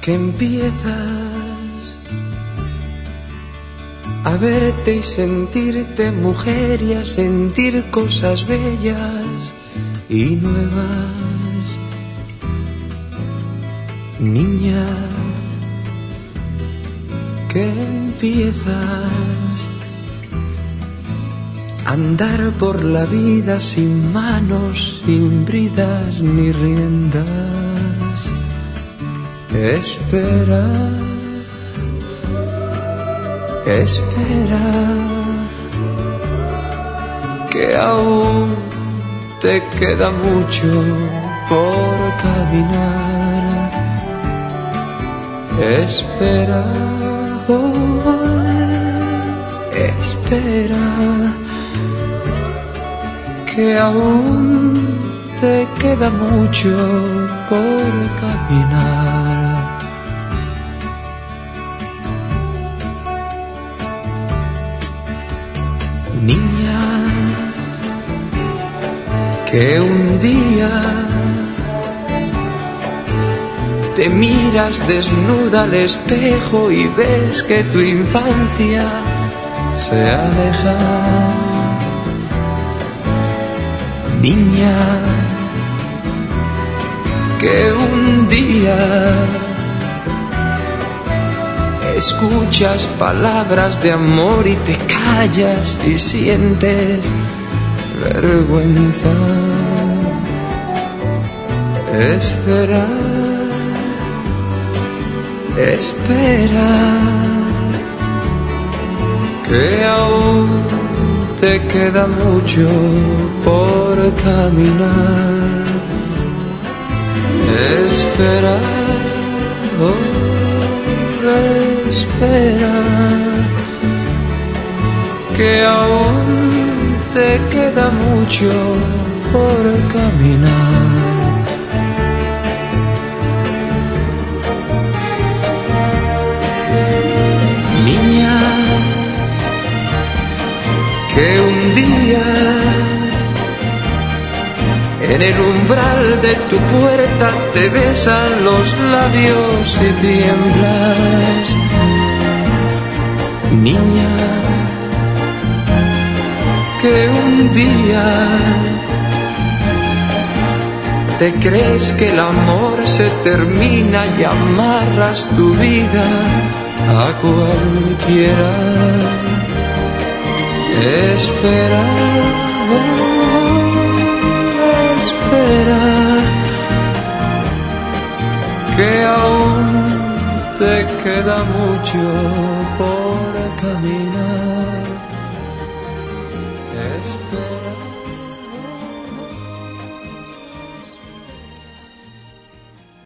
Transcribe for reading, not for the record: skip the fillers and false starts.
que empiezas a verte y sentirte mujer y a sentir cosas bellas y nuevas. Niña, que empiezas a andar por la vida sin manos, sin bridas ni riendas. Espera, espera, que aún te queda mucho por caminar. Espera, oh, espera, que aún te queda mucho por caminar. Niña, que un día te miras desnuda al espejo y ves que tu infancia se aleja. Niña, que un día escuchas palabras de amor y te callas y sientes vergüenza. Espera, espera, que aún te queda mucho por caminar. Espera, oh, espera, que aún te queda mucho por caminar. Niña, que un día en el umbral de tu puerta te besan los labios y tiemblas. Niña, que un día te crees que el amor se termina y amarras tu vida a cualquiera. Espera, espera, que aún te queda mucho